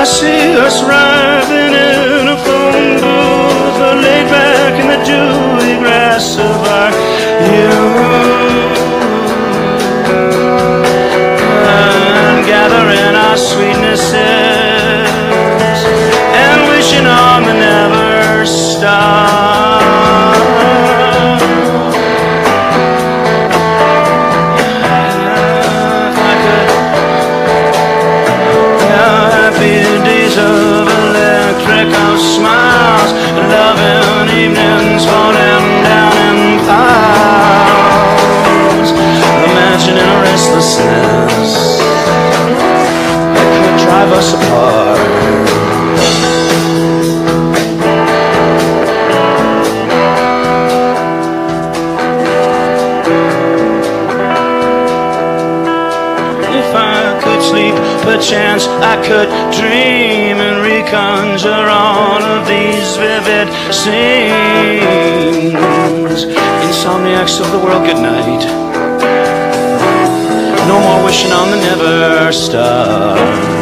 see us writhing in a phone booth, or laid back in the dewy grass of our youth, and gathering our sweetnesses and wishing on the never stop. Smiles, loving evenings falling down in clouds, imagining a restlessness that could drive us apart. If I could sleep, perchance I could dream and reconjure all of these vivid scenes. Insomniacs of the world, good night. No more wishing on the never star.